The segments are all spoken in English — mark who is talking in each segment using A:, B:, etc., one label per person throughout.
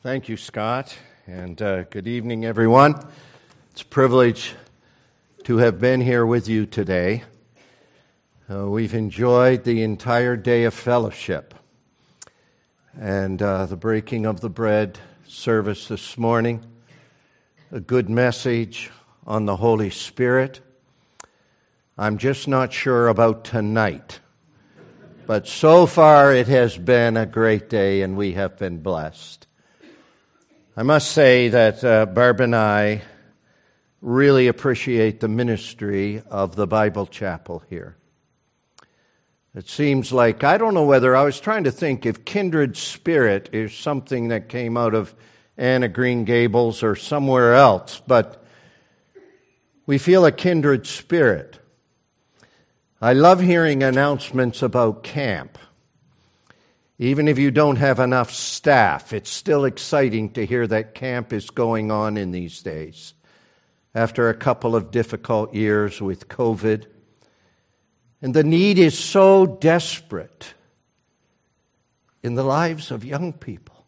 A: Thank you, Scott, and good evening, everyone. It's a privilege to have been here with you today. We've enjoyed the entire day of fellowship and the breaking of the bread service this morning, a good message on the Holy Spirit. I'm just not sure about tonight, but so far it has been a great day and we have been blessed. I must say that Barb and I really appreciate the ministry of the Bible Chapel here. It seems like, I don't know whether, I was trying to think if kindred spirit is something that came out of Anne of Green Gables or somewhere else, but we feel a kindred spirit. I love hearing announcements about camp. Even if you don't have enough staff, it's still exciting to hear that camp is going on in these days. After a couple of difficult years with COVID. And the need is so desperate in the lives of young people.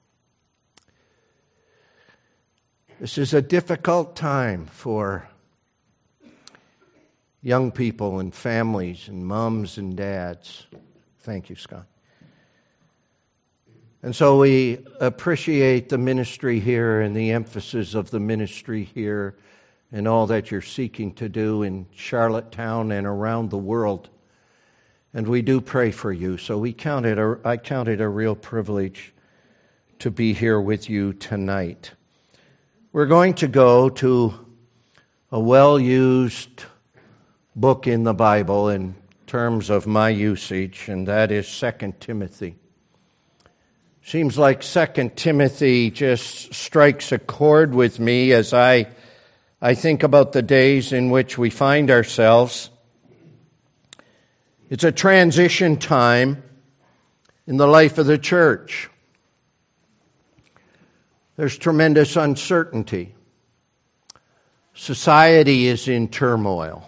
A: This is a difficult time for young people and families and moms and dads. Thank you, Scott. And so we appreciate the ministry here and the emphasis of the ministry here and all that you're seeking to do in Charlottetown and around the world. And we do pray for you. So I count it a real privilege to be here with you tonight. We're going to go to a well-used book in the Bible in terms of my usage, and that is 2 Timothy. Seems like 2 Timothy just strikes a chord with me as I think about the days in which we find ourselves. It's a transition time in the life of the church. There's tremendous uncertainty. Society is in turmoil.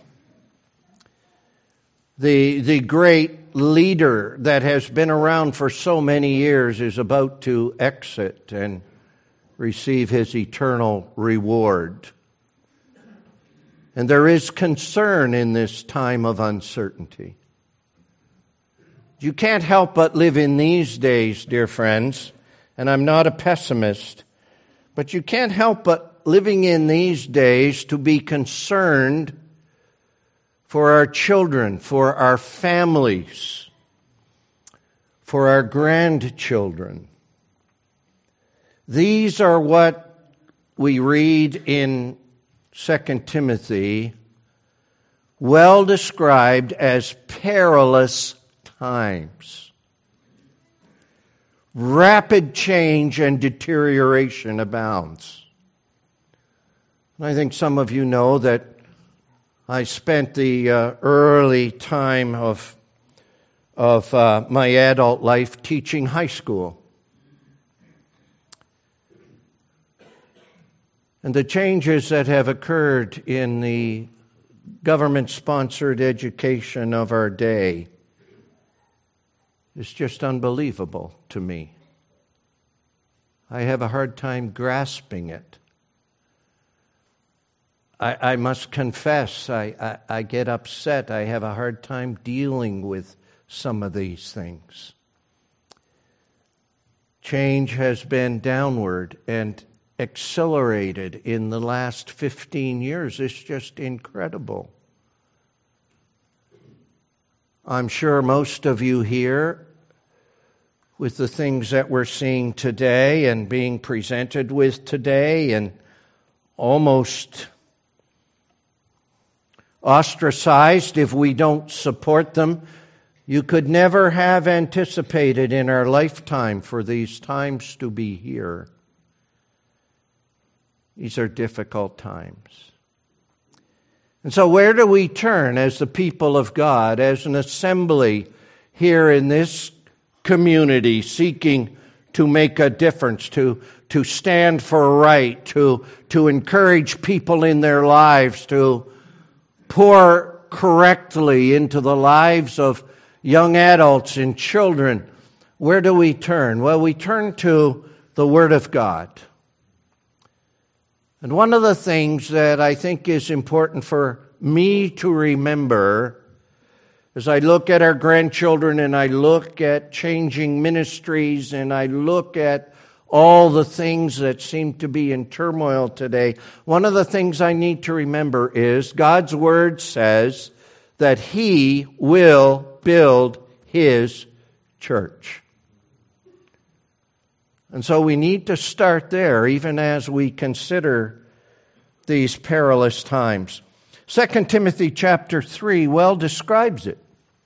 A: The great leader that has been around for so many years is about to exit and receive his eternal reward. And there is concern in this time of uncertainty. You can't help but live in these days, dear friends, and I'm not a pessimist, but you can't help but living in these days to be concerned for our children, for our families, for our grandchildren. These are what we read in 2 Timothy, well described as perilous times. Rapid change and deterioration abounds. And I think some of you know that I spent the early time of my adult life teaching high school. And the changes that have occurred in the government-sponsored education of our day is just unbelievable to me. I have a hard time grasping it. I must confess, I get upset. I have a hard time dealing with some of these things. Change has been downward and accelerated in the last 15 years. It's just incredible. I'm sure most of you here, with the things that we're seeing today and being presented with today and almost ostracized if we don't support them, you could never have anticipated in our lifetime for these times to be here. These are difficult times. And so where do we turn as the people of God, as an assembly here in this community seeking to make a difference, to stand for right, to encourage people in their lives, to pour correctly into the lives of young adults and children? Where do we turn? Well, we turn to the Word of God. And one of the things that I think is important for me to remember as I look at our grandchildren and I look at changing ministries and I look at all the things that seem to be in turmoil today, one of the things I need to remember is God's Word says that He will build His church. And so we need to start there even as we consider these perilous times. 2 Timothy chapter 3 well describes it.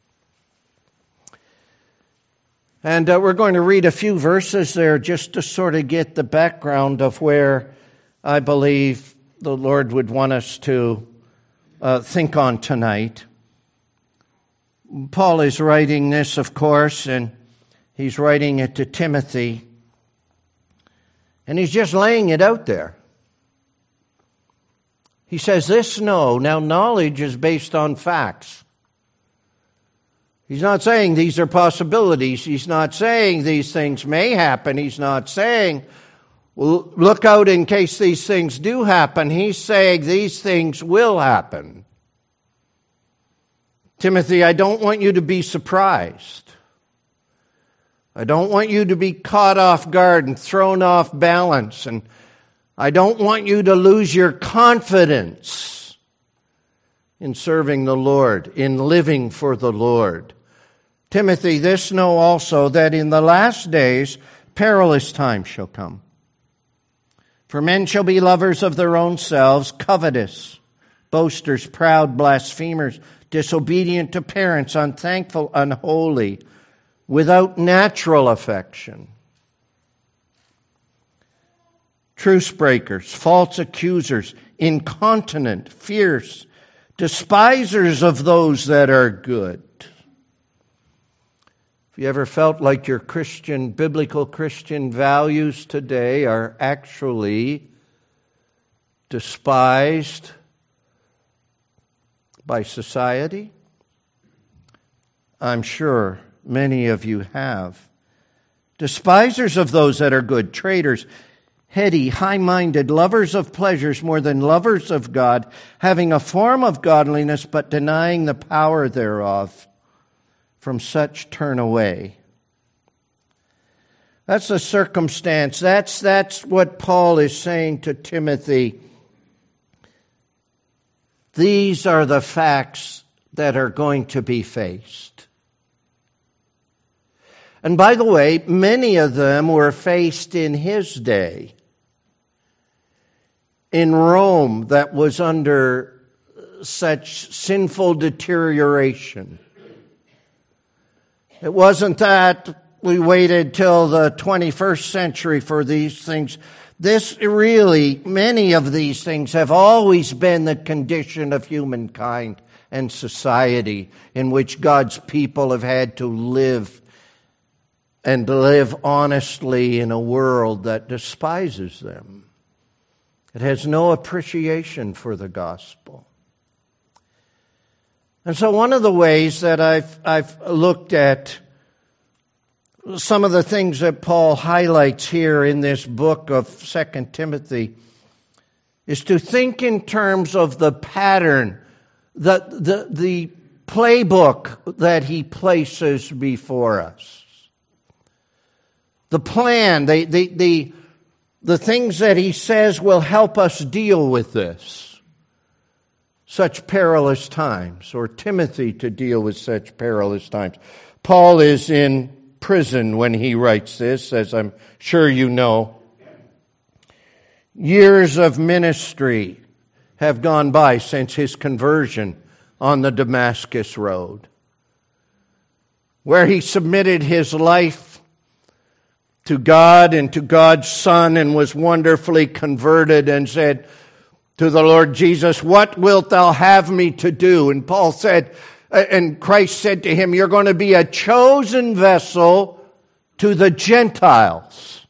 A: And we're going to read a few verses there just to sort of get the background of where I believe the Lord would want us to think on tonight. Paul is writing this, of course, and he's writing it to Timothy. And he's just laying it out there. He says, this know. Now, knowledge is based on facts. He's not saying these are possibilities. He's not saying these things may happen. He's not saying, well, look out in case these things do happen. He's saying these things will happen. Timothy, I don't want you to be surprised. I don't want you to be caught off guard and thrown off balance. And I don't want you to lose your confidence in serving the Lord, in living for the Lord. Timothy, this know also that in the last days perilous times shall come. For men shall be lovers of their own selves, covetous, boasters, proud, blasphemers, disobedient to parents, unthankful, unholy, without natural affection, truce breakers, false accusers, incontinent, fierce, despisers of those that are good. If you ever felt like your biblical Christian values today are actually despised by society, I'm sure many of you have. Despisers of those that are good, traitors, heady, high-minded, lovers of pleasures more than lovers of God, having a form of godliness but denying the power thereof. From such turn away. That's the circumstance. That's what Paul is saying to Timothy. These are the facts that are going to be faced. And by the way, many of them were faced in his day. In Rome, that was under such sinful deterioration. It wasn't that we waited till the 21st century for these things. Many of these things have always been the condition of humankind and society in which God's people have had to live and live honestly in a world that despises them. It has no appreciation for the gospel. And so one of the ways that I've looked at some of the things that Paul highlights here in this book of 2 Timothy is to think in terms of the pattern, the playbook that he places before us. The plan, the things that he says will help us deal with this. Such perilous times, or Timothy to deal with such perilous times. Paul is in prison when he writes this, as I'm sure you know. Years of ministry have gone by since his conversion on the Damascus Road, where he submitted his life to God and to God's Son and was wonderfully converted and said to the Lord Jesus, "What wilt thou have me to do?" And Paul said, and Christ said to him, "You're going to be a chosen vessel to the Gentiles,"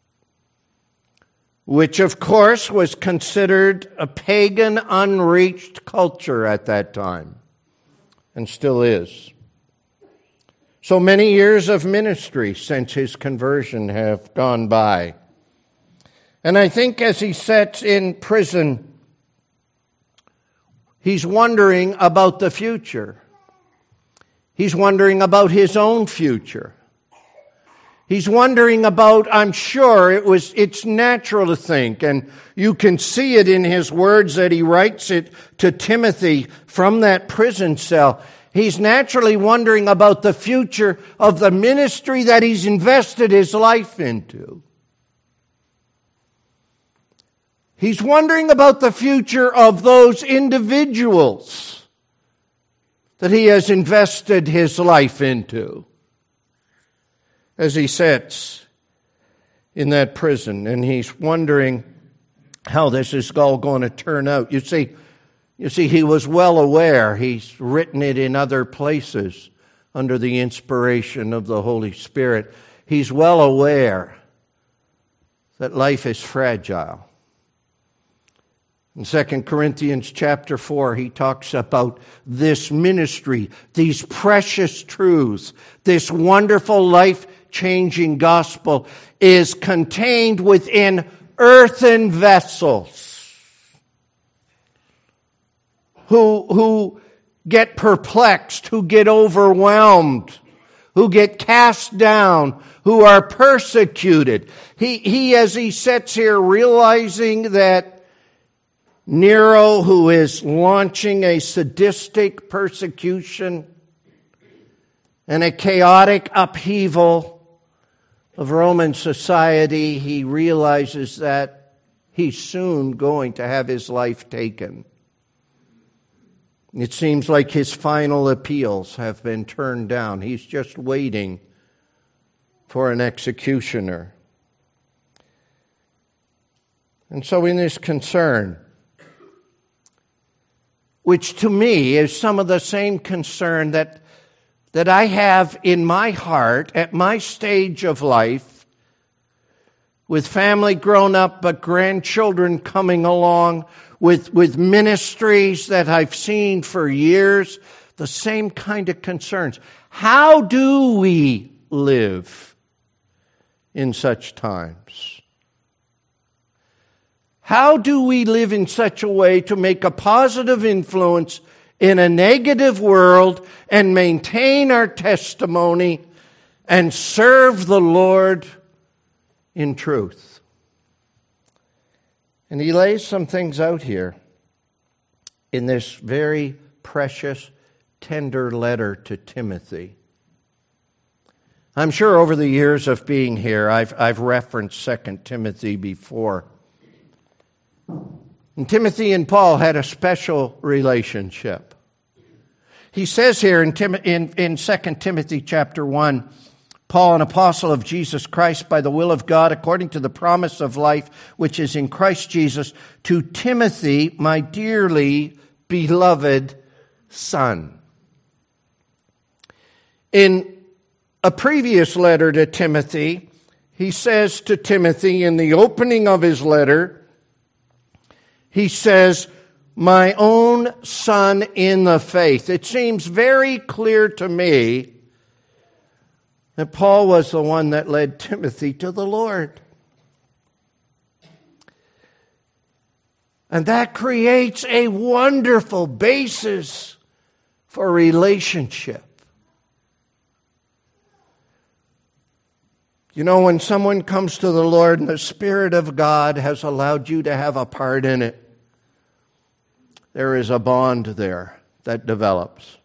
A: which of course was considered a pagan, unreached culture at that time, and still is. So many years of ministry since his conversion have gone by. And I think as he sits in prison, he's wondering about the future. He's wondering about his own future. He's wondering about, I'm sure it's natural to think, and you can see it in his words that he writes it to Timothy from that prison cell. He's naturally wondering about the future of the ministry that he's invested his life into. He's wondering about the future of those individuals that he has invested his life into as he sits in that prison, and he's wondering how this is all going to turn out. You see, he was well aware. He's written it in other places under the inspiration of the Holy Spirit. He's well aware that life is fragile. In 2 Corinthians chapter 4, he talks about this ministry, these precious truths, this wonderful life-changing gospel is contained within earthen vessels who get perplexed, who get overwhelmed, who get cast down, who are persecuted. He as he sits here realizing that Nero, who is launching a sadistic persecution and a chaotic upheaval of Roman society, he realizes that he's soon going to have his life taken. It seems like his final appeals have been turned down. He's just waiting for an executioner. And so in this concern, which to me is some of the same concern that I have in my heart at my stage of life, with family grown up but grandchildren coming along, with ministries that I've seen for years, the same kind of concerns. How do we live in such times? How do we live in such a way to make a positive influence in a negative world and maintain our testimony and serve the Lord in truth? And he lays some things out here in this very precious, tender letter to Timothy. I'm sure over the years of being here, I've referenced 2 Timothy before. And Timothy and Paul had a special relationship. He says here in 2 Timothy chapter 1, Paul, an apostle of Jesus Christ by the will of God, according to the promise of life which is in Christ Jesus, to Timothy, my dearly beloved son. In a previous letter to Timothy, he says to Timothy in the opening of his letter, he says, my own son in the faith. It seems very clear to me that Paul was the one that led Timothy to the Lord. And that creates a wonderful basis for relationship. You know, when someone comes to the Lord and the Spirit of God has allowed you to have a part in it, there is a bond there that develops.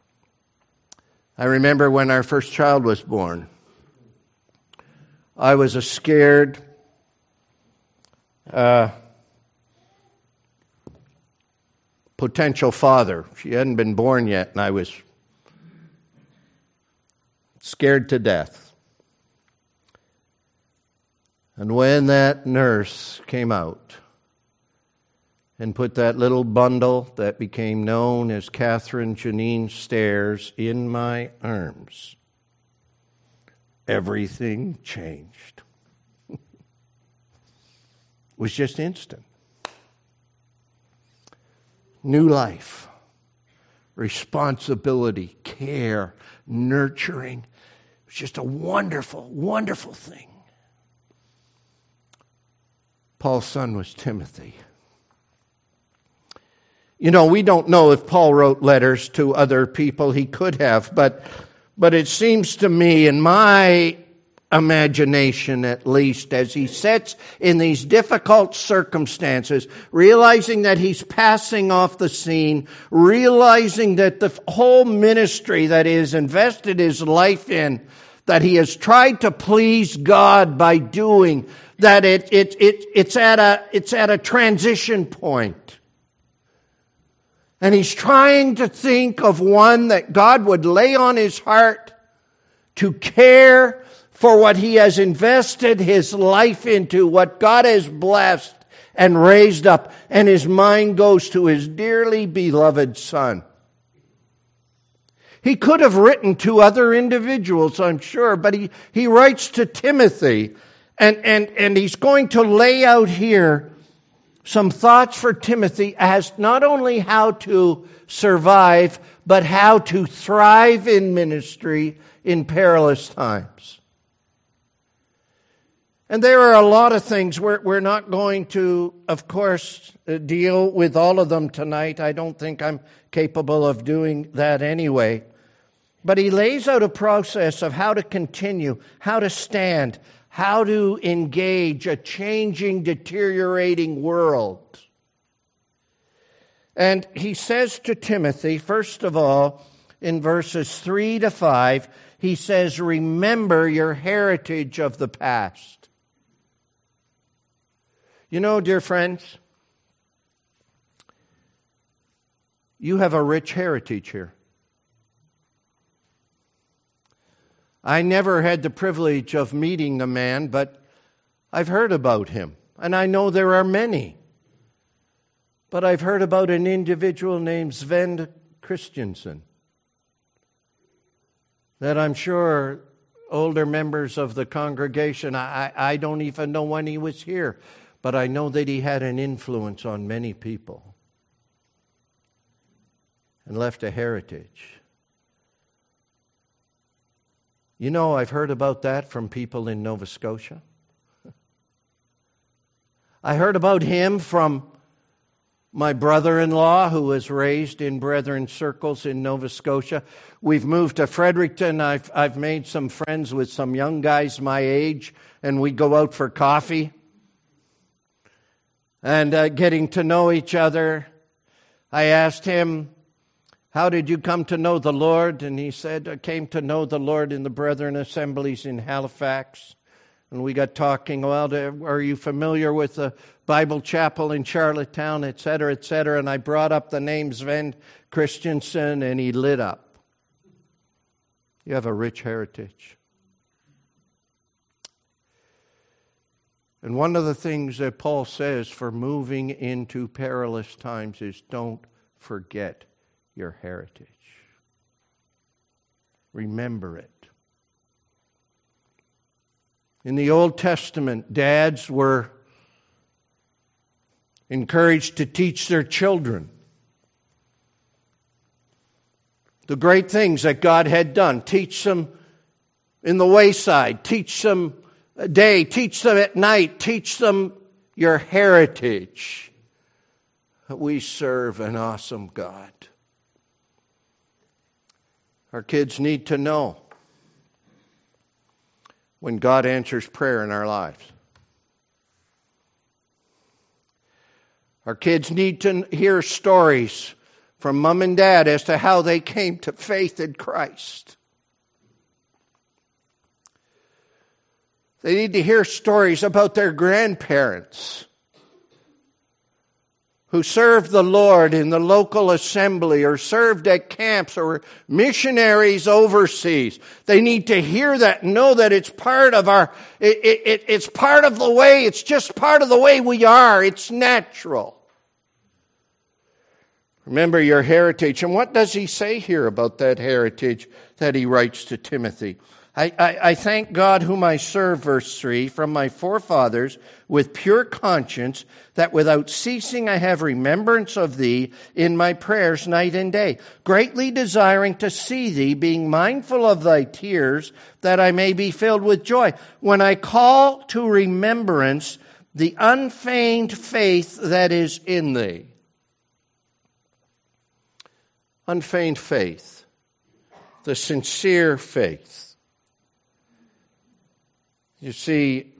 A: I remember when our first child was born, I was a scared, potential father. She hadn't been born yet, and I was scared to death. And when that nurse came out and put that little bundle that became known as Catherine Janine Stairs in my arms, everything changed. It was just instant. New life, responsibility, care, nurturing. It was just a wonderful, wonderful thing. Paul's son was Timothy. You know, we don't know if Paul wrote letters to other people. He could have, but it seems to me, in my imagination at least, as he sits in these difficult circumstances, realizing that he's passing off the scene, realizing that the whole ministry that he has invested his life in, that he has tried to please God by doing, that it's at a transition point. And he's trying to think of one that God would lay on his heart to care for what he has invested his life into, what God has blessed and raised up. And his mind goes to his dearly beloved son. He could have written to other individuals, I'm sure, but he writes to Timothy. And he's going to lay out here some thoughts for Timothy as not only how to survive, but how to thrive in ministry in perilous times. And there are a lot of things. We're not going to, of course, deal with all of them tonight. I don't think I'm capable of doing that anyway. But he lays out a process of how to continue, how to stand, how to engage a changing, deteriorating world. And he says to Timothy, first of all, in verses 3 to 5, he says, remember your heritage of the past. You know, dear friends, you have a rich heritage here. I never had the privilege of meeting the man, but I've heard about him. And I know there are many. But I've heard about an individual named Sven Christensen that I'm sure older members of the congregation, I don't even know when he was here, but I know that he had an influence on many people and left a heritage. You know, I've heard about that from people in Nova Scotia. I heard about him from my brother-in-law, who was raised in Brethren circles in Nova Scotia. We've moved to Fredericton. I've made some friends with some young guys my age, and we go out for coffee and getting to know each other. I asked him, how did you come to know the Lord? And he said, I came to know the Lord in the Brethren Assemblies in Halifax. And we got talking, well, are you familiar with the Bible Chapel in Charlottetown, et cetera, et cetera. And I brought up the name Sven Christensen, and he lit up. You have a rich heritage. And one of the things that Paul says for moving into perilous times is don't forget your heritage. Remember it. In the Old Testament, dads were encouraged to teach their children the great things that God had done. Teach them in the wayside. Teach them a day. Teach them at night. Teach them your heritage. We serve an awesome God. Our kids need to know when God answers prayer in our lives. Our kids need to hear stories from mom and dad as to how they came to faith in Christ. They need to hear stories about their grandparents who served the Lord in the local assembly or served at camps or missionaries overseas. They need to hear that and know that it's part of it's part of the way, it's just part of the way we are. It's natural. Remember your heritage. And what does he say here about that heritage that he writes to Timothy? I thank God whom I serve, verse 3, from my forefathers with pure conscience, that without ceasing I have remembrance of thee in my prayers night and day, greatly desiring to see thee, being mindful of thy tears, that I may be filled with joy. When I call to remembrance the unfeigned faith that is in thee. Unfeigned faith, the sincere faith. You see,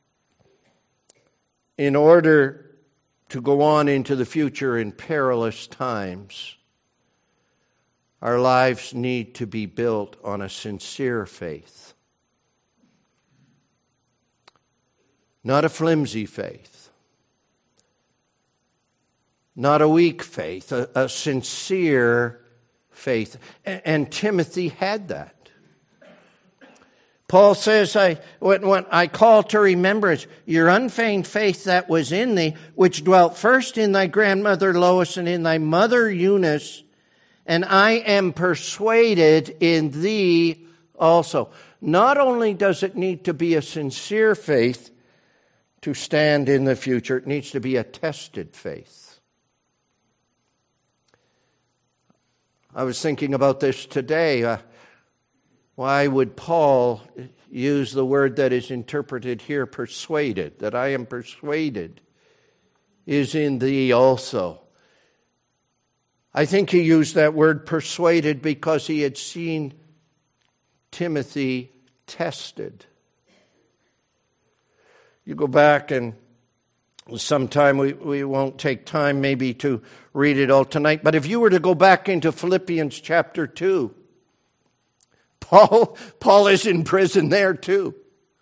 A: in order to go on into the future in perilous times, our lives need to be built on a sincere faith. Not a flimsy faith. Not a weak faith, a sincere faith. And Timothy had that. Paul says, when I call to remembrance your unfeigned faith that was in thee, which dwelt first in thy grandmother Lois and in thy mother Eunice, and I am persuaded in thee also. Not only does it need to be a sincere faith to stand in the future, it needs to be a tested faith. I was thinking about this today. Why would Paul use the word that is interpreted here, persuaded? That I am persuaded is in thee also. I think he used that word persuaded because he had seen Timothy tested. You go back, and sometime we won't take time maybe to read it all tonight, but if you were to go back into Philippians chapter 2, Paul is in prison there too.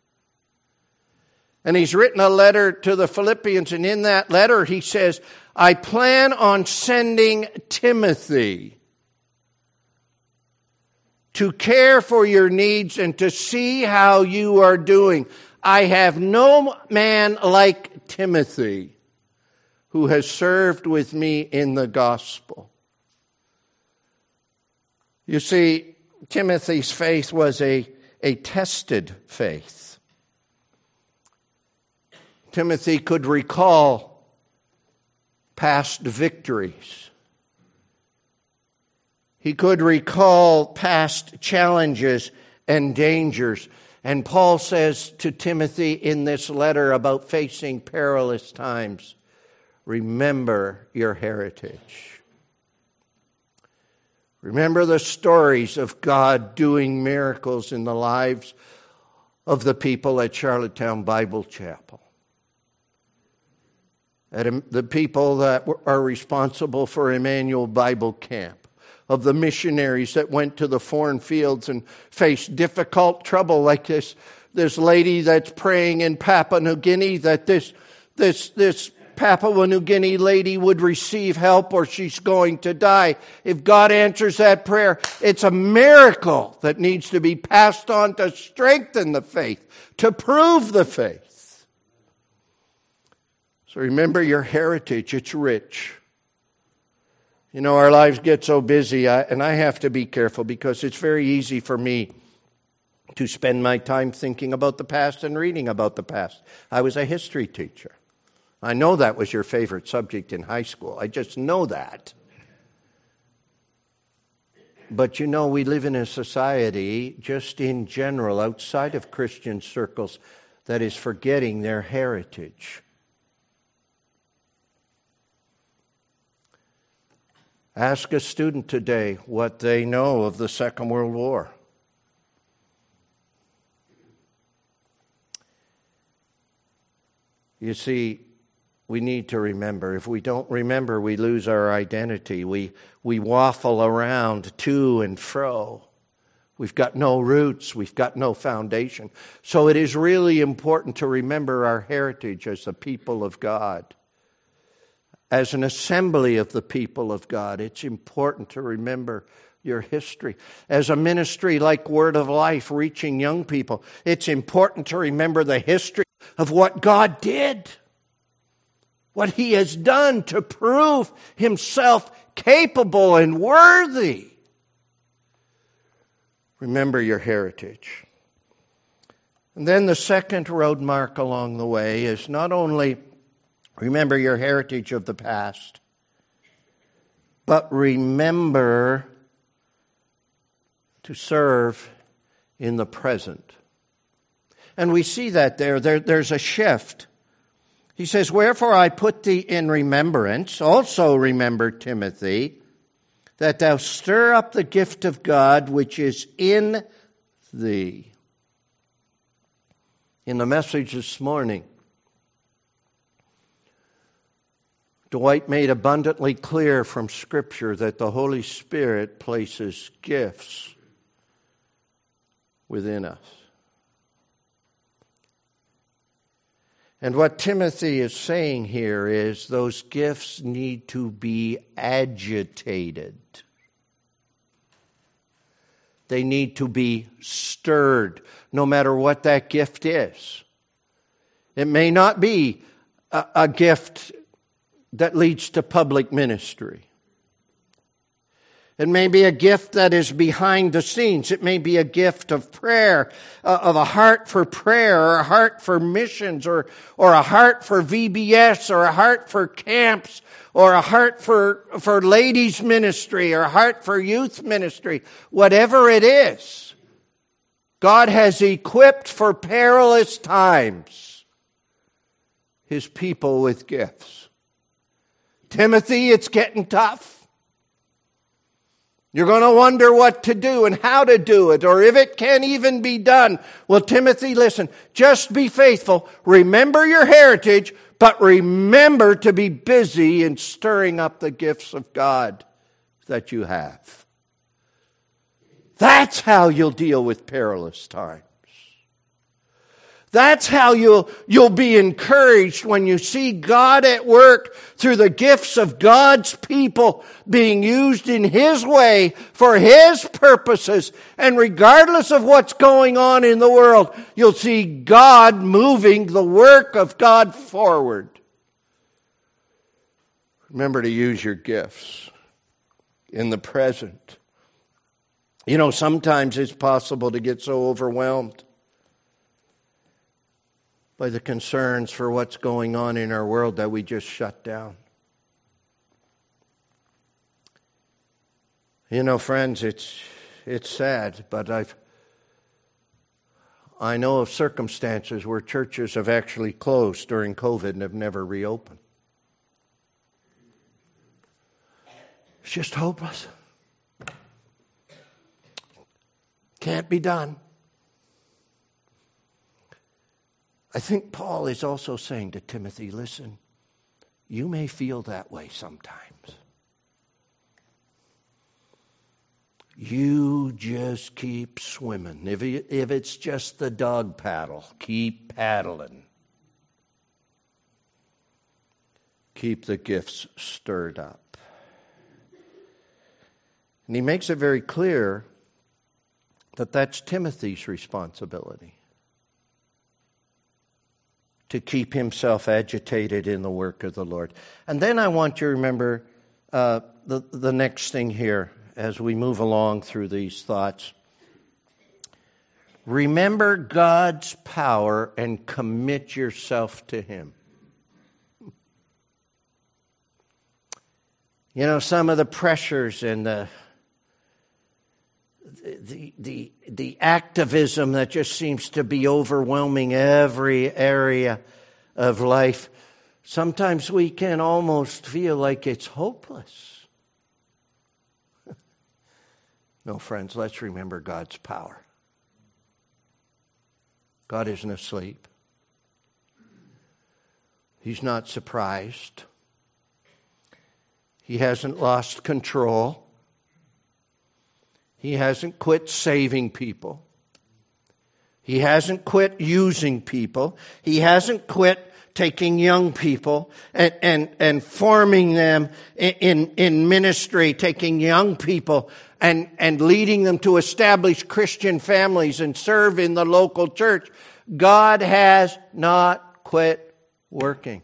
A: And he's written a letter to the Philippians, and in that letter he says, I plan on sending Timothy to care for your needs and to see how you are doing. I have no man like Timothy who has served with me in the gospel. You see, Timothy's faith was a tested faith. Timothy could recall past victories. He could recall past challenges and dangers. And Paul says to Timothy in this letter about facing perilous times, remember your heritage. Remember the stories of God doing miracles in the lives of the people at Charlottetown Bible Chapel. The people that are responsible for Emmanuel Bible Camp, of the missionaries that went to the foreign fields and faced difficult trouble like this lady that's praying in Papua New Guinea that this Papua New Guinea lady would receive help or she's going to die. If God answers that prayer, it's a miracle that needs to be passed on to strengthen the faith, to prove the faith. So remember your heritage, it's rich. You know, our lives get so busy, and I have to be careful because it's very easy for me to spend my time thinking about the past and reading about the past. I was a history teacher. I know that was your favorite subject in high school. I just know that. But you know, we live in a society, just in general, outside of Christian circles, that is forgetting their heritage. Ask a student today what they know of the Second World War. You see, we need to remember. If we don't remember, we lose our identity. We waffle around to and fro. We've got no roots. We've got no foundation. So it is really important to remember our heritage as the people of God. As an assembly of the people of God, it's important to remember your history. As a ministry like Word of Life reaching young people, it's important to remember the history of what God did, what He has done to prove Himself capable and worthy. Remember your heritage. And then the second road mark along the way is not only remember your heritage of the past, but remember to serve in the present. And we see that there's a shift. He says, wherefore I put thee in remembrance, also remember, Timothy, that thou stir up the gift of God which is in thee. In the message this morning, Dwight made abundantly clear from Scripture that the Holy Spirit places gifts within us. And what Timothy is saying here is those gifts need to be agitated. They need to be stirred, no matter what that gift is. It may not be a gift that leads to public ministry. It may be a gift that is behind the scenes. It may be a gift of prayer, of a heart for prayer, or a heart for missions, or a heart for VBS, or a heart for camps, or a heart for ladies' ministry, or a heart for youth ministry. Whatever it is, God has equipped for perilous times His people with gifts. Timothy, it's getting tough. You're going to wonder what to do and how to do it, or if it can even be done. Well, Timothy, listen, just be faithful. Remember your heritage, but remember to be busy in stirring up the gifts of God that you have. That's how you'll deal with perilous times. That's how you'll be encouraged when you see God at work through the gifts of God's people being used in His way for His purposes. And regardless of what's going on in the world, you'll see God moving the work of God forward. Remember to use your gifts in the present. You know, sometimes it's possible to get so overwhelmed by the concerns for what's going on in our world that we just shut down. You know, friends, it's sad, but I know of circumstances where churches have actually closed during COVID and have never reopened. It's just hopeless. Can't be done. I think Paul is also saying to Timothy, listen, you may feel that way sometimes. You just keep swimming. If it's just the dog paddle, keep paddling. Keep the gifts stirred up. And he makes it very clear that that's Timothy's responsibility, to keep himself agitated in the work of the Lord. And then I want you to remember the next thing here as we move along through these thoughts. Remember God's power and commit yourself to Him. You know, some of the pressures and the activism that just seems to be overwhelming every area of life, sometimes we can almost feel like it's hopeless. No, friends, let's remember God's power. God isn't asleep. He's not surprised. He hasn't lost control. He hasn't quit saving people. He hasn't quit using people. He hasn't quit taking young people and forming them in ministry, taking young people and leading them to establish Christian families and serve in the local church. God has not quit working.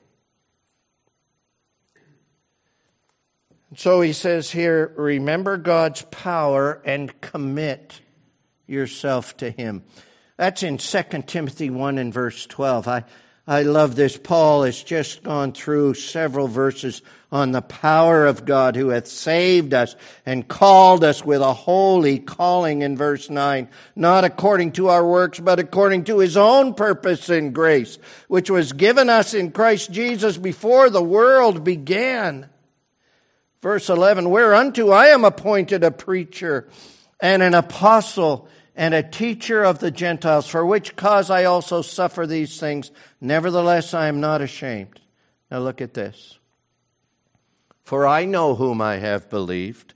A: So he says here, remember God's power and commit yourself to Him. That's in 2 Timothy 1 and verse 12. I love this. Paul has just gone through several verses on the power of God who hath saved us and called us with a holy calling in verse 9, not according to our works, but according to his own purpose and grace, which was given us in Christ Jesus before the world began. Verse 11, whereunto I am appointed a preacher and an apostle and a teacher of the Gentiles, for which cause I also suffer these things. Nevertheless, I am not ashamed. Now look at this. For I know whom I have believed,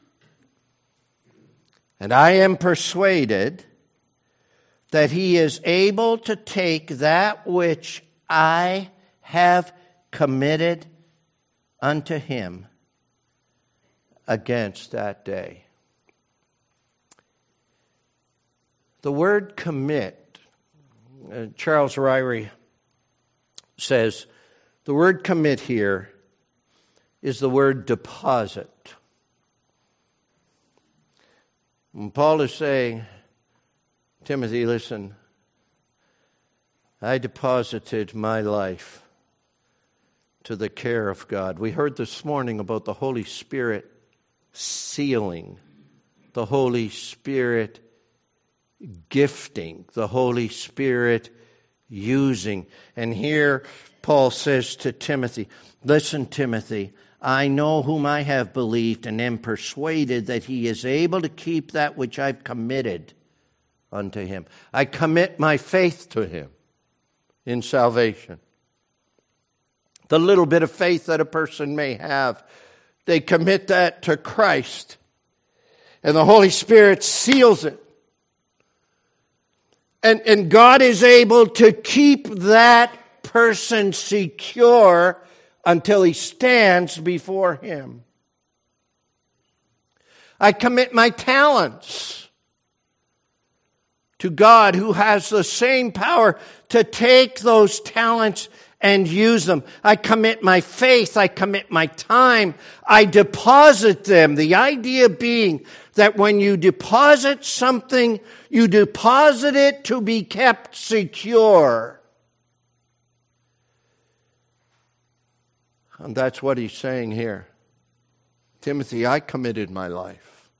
A: and I am persuaded that he is able to take that which I have committed unto him against that day. The word commit, Charles Ryrie says, the word commit here is the word deposit. And Paul is saying, Timothy, listen, I deposited my life to the care of God. We heard this morning about the Holy Spirit sealing, the Holy Spirit gifting, the Holy Spirit using. And here Paul says to Timothy, listen, Timothy, I know whom I have believed and am persuaded that he is able to keep that which I've committed unto him. I commit my faith to him in salvation. The little bit of faith that a person may have, they commit that to Christ. And the Holy Spirit seals it. And God is able to keep that person secure until he stands before him. I commit my talents to God, who has the same power to take those talents and use them. I commit my faith. I commit my time. I deposit them. The idea being that when you deposit something, you deposit it to be kept secure. And that's what he's saying here. Timothy, I committed my life.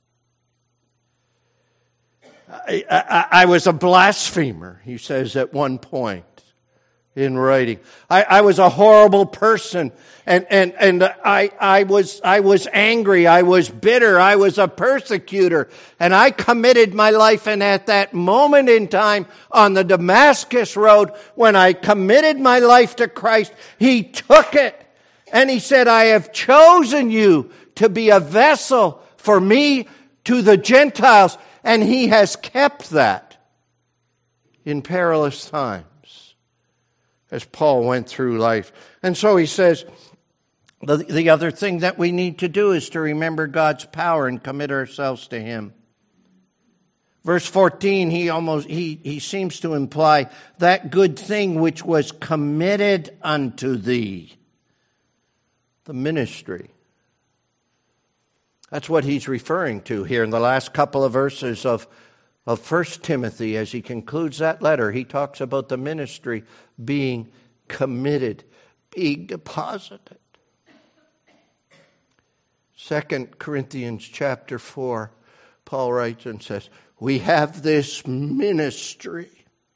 A: I was a blasphemer, he says at one point in writing. I was a horrible person, and I was angry, I was bitter, I was a persecutor, and I committed my life. And at that moment in time on the Damascus Road, when I committed my life to Christ, he took it and he said, I have chosen you to be a vessel for me to the Gentiles. And he has kept that in perilous times as Paul went through life. And so he says, the other thing that we need to do is to remember God's power and commit ourselves to him. Verse 14, he seems to imply that good thing which was committed unto thee, the ministry. That's what he's referring to here in the last couple of verses of 1 Timothy. As he concludes that letter, he talks about the ministry being committed, being deposited. 2 Corinthians chapter 4, Paul writes and says, we have this ministry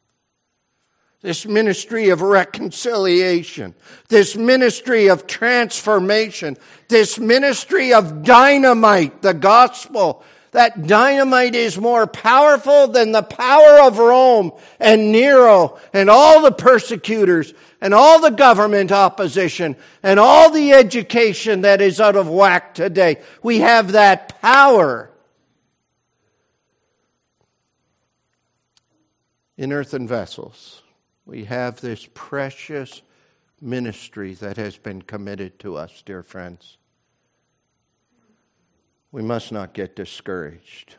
A: of reconciliation, this ministry of transformation, this ministry of dynamite, the gospel. That dynamite is more powerful than the power of Rome and Nero and all the persecutors and all the government opposition and all the education that is out of whack today. We have that power in earthen vessels. We have this precious ministry that has been committed to us, dear friends. We must not get discouraged.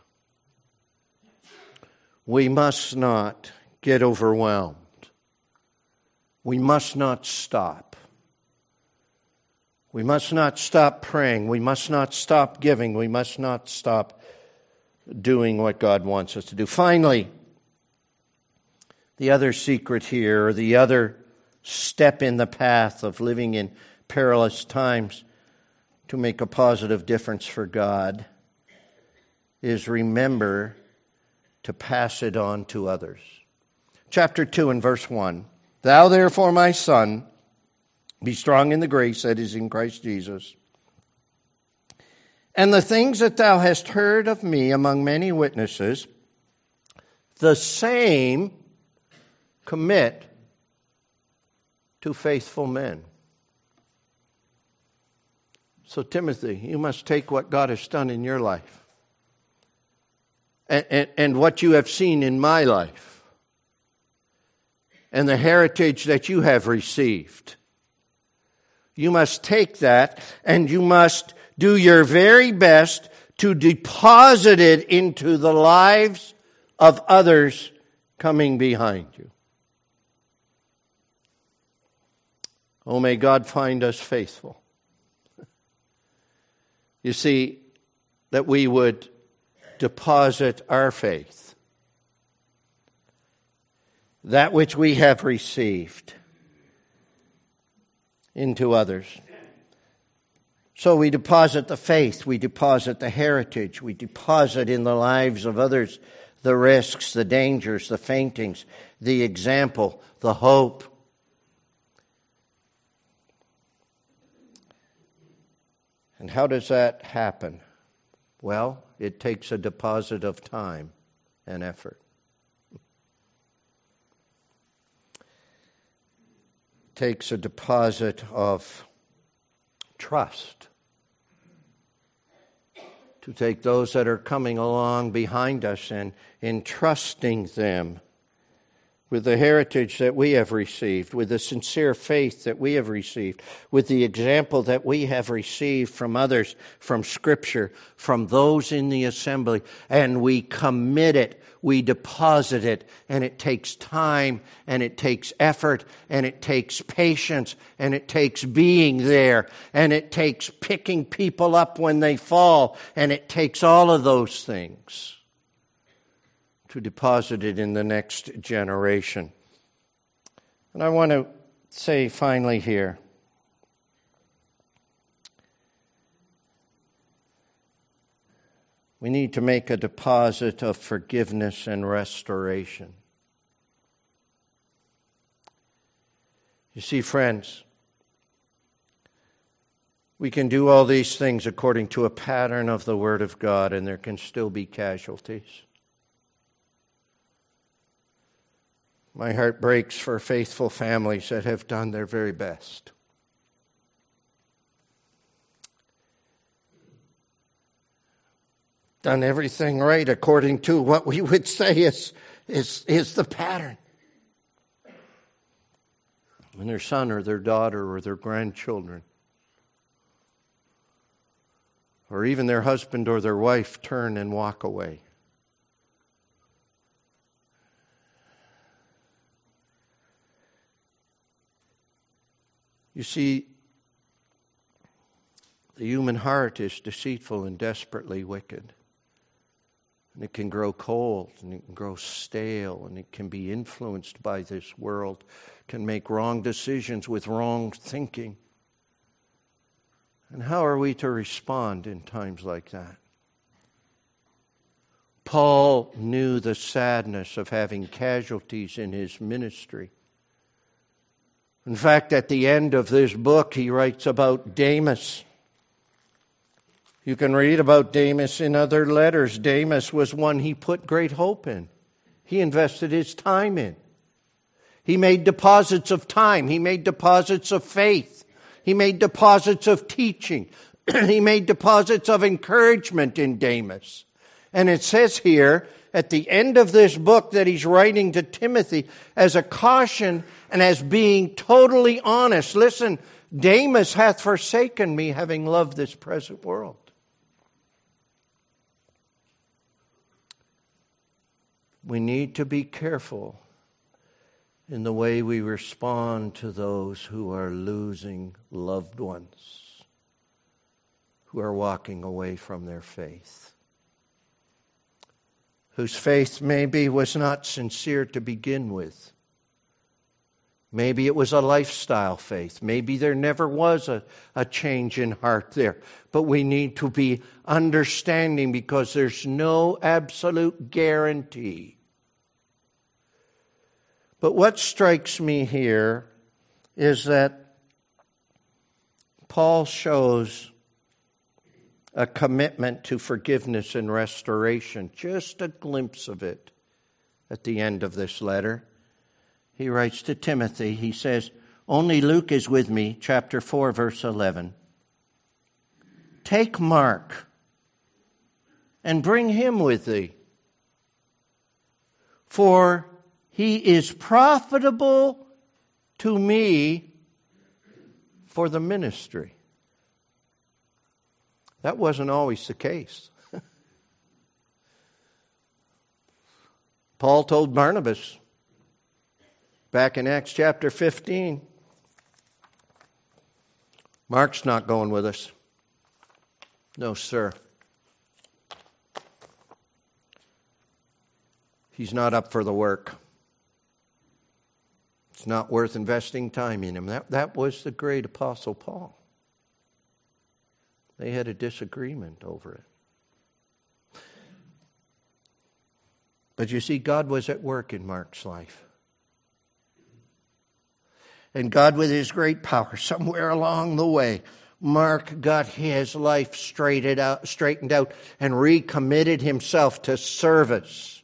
A: We must not get overwhelmed. We must not stop. We must not stop praying. We must not stop giving. We must not stop doing what God wants us to do. Finally, the other secret here, or the other step in the path of living in perilous times to make a positive difference for God is remember to pass it on to others. Chapter 2 and verse 1. Thou therefore, my son, be strong in the grace that is in Christ Jesus. And the things that thou hast heard of me among many witnesses, the same commit to faithful men. So Timothy, you must take what God has done in your life and what you have seen in my life and the heritage that you have received. You must take that and you must do your very best to deposit it into the lives of others coming behind you. Oh, may God find us faithful. You see, that we would deposit our faith, that which we have received, into others. So we deposit the faith, we deposit the heritage, we deposit in the lives of others the risks, the dangers, the faintings, the example, the hope. And how does that happen? Well, it takes a deposit of time and effort. It takes a deposit of trust to take those that are coming along behind us and entrusting them with the heritage that we have received, with the sincere faith that we have received, with the example that we have received from others, from Scripture, from those in the assembly, and we commit it, we deposit it, and it takes time, and it takes effort, and it takes patience, and it takes being there, and it takes picking people up when they fall, and it takes all of those things to deposit it in the next generation. And I want to say finally here, we need to make a deposit of forgiveness and restoration. You see, friends, we can do all these things according to a pattern of the Word of God, and there can still be casualties. My heart breaks for faithful families that have done their very best. Done everything right according to what we would say is the pattern. And their son or their daughter or their grandchildren, or even their husband or their wife, turn and walk away. You see, the human heart is deceitful and desperately wicked. And it can grow cold, and it can grow stale, and it can be influenced by this world, can make wrong decisions with wrong thinking. And how are we to respond in times like that? Paul knew the sadness of having casualties in his ministry. In fact, at the end of this book, he writes about Demas. You can read about Demas in other letters. Demas was one he put great hope in. He invested his time in. He made deposits of time. He made deposits of faith. He made deposits of teaching. He made deposits of encouragement in Demas. And it says here at the end of this book that he's writing to Timothy as a caution and as being totally honest. Listen, Demas hath forsaken me, having loved this present world. We need to be careful in the way we respond to those who are losing loved ones, who are walking away from their faith, whose faith maybe was not sincere to begin with. Maybe it was a lifestyle faith. Maybe there never was a change in heart there. But we need to be understanding because there's no absolute guarantee. But what strikes me here is that Paul shows a commitment to forgiveness and restoration. Just a glimpse of it at the end of this letter. He writes to Timothy, he says, "Only Luke is with me," chapter 4, verse 11. "Take Mark and bring him with thee, for he is profitable to me for the ministry." That wasn't always the case. Paul told Barnabas, back in Acts chapter 15, "Mark's not going with us." "No, sir. He's not up for the work. It's not worth investing time in him." That was the great Apostle Paul. They had a disagreement over it. But you see, God was at work in Mark's life. And God, with his great power, somewhere along the way, Mark got his life straightened out and recommitted himself to service.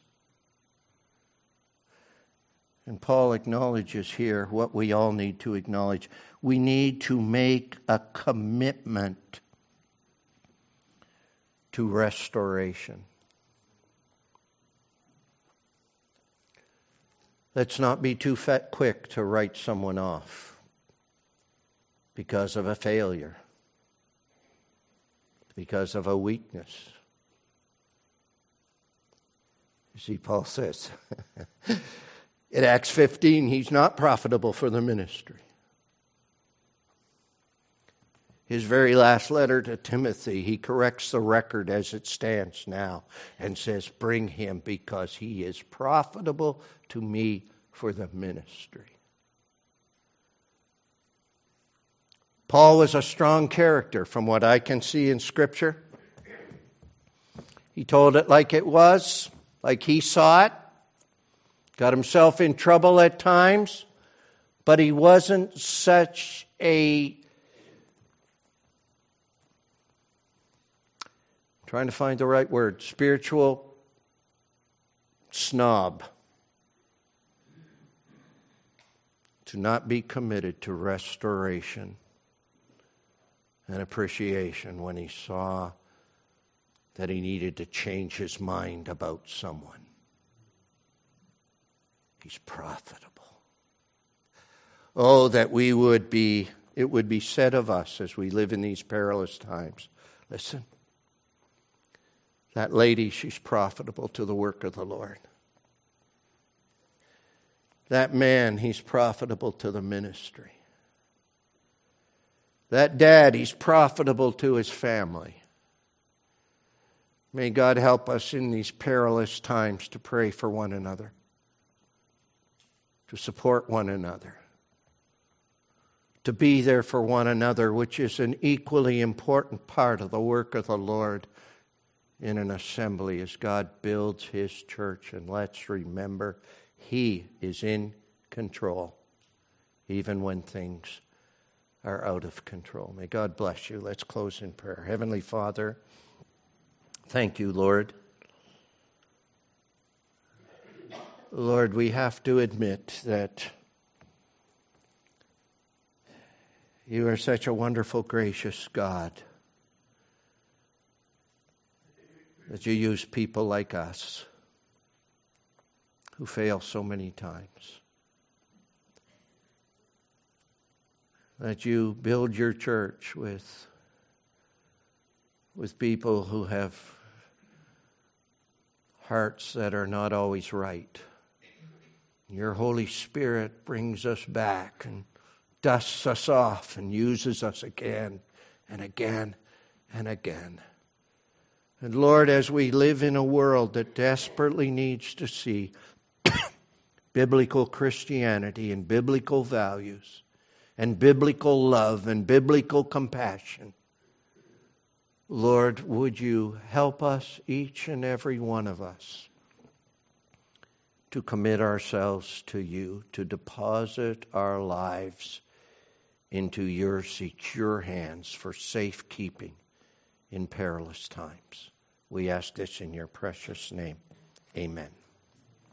A: And Paul acknowledges here what we all need to acknowledge. We need to make a commitment to restoration. Let's not be too quick to write someone off because of a failure, because of a weakness. You see, Paul says in Acts 15, he's not profitable for the ministry. His very last letter to Timothy, he corrects the record as it stands now and says, "Bring him because he is profitable to me for the ministry." Paul was a strong character from what I can see in Scripture. He told it like it was, like he saw it. Got himself in trouble at times, but he wasn't such a trying to find the right word, spiritual snob, to not be committed to restoration and appreciation when he saw that he needed to change his mind about someone. He's profitable. Oh, that it would be said of us as we live in these perilous times. Listen. That lady, she's profitable to the work of the Lord. That man, he's profitable to the ministry. That dad, he's profitable to his family. May God help us in these perilous times to pray for one another, to support one another, to be there for one another, which is an equally important part of the work of the Lord in an assembly as God builds his church. And let's remember, he is in control, even when things are out of control. May God bless you. Let's close in prayer. Heavenly Father, thank you, Lord. Lord, we have to admit that you are such a wonderful, gracious God, that you use people like us who fail so many times. That you build your church with people who have hearts that are not always right. Your Holy Spirit brings us back and dusts us off and uses us again and again and again. And Lord, as we live in a world that desperately needs to see biblical Christianity and biblical values and biblical love and biblical compassion. Lord, would you help us, each and every one of us, to commit ourselves to you, to deposit our lives into your secure hands for safekeeping in perilous times. We ask this in your precious name. Amen.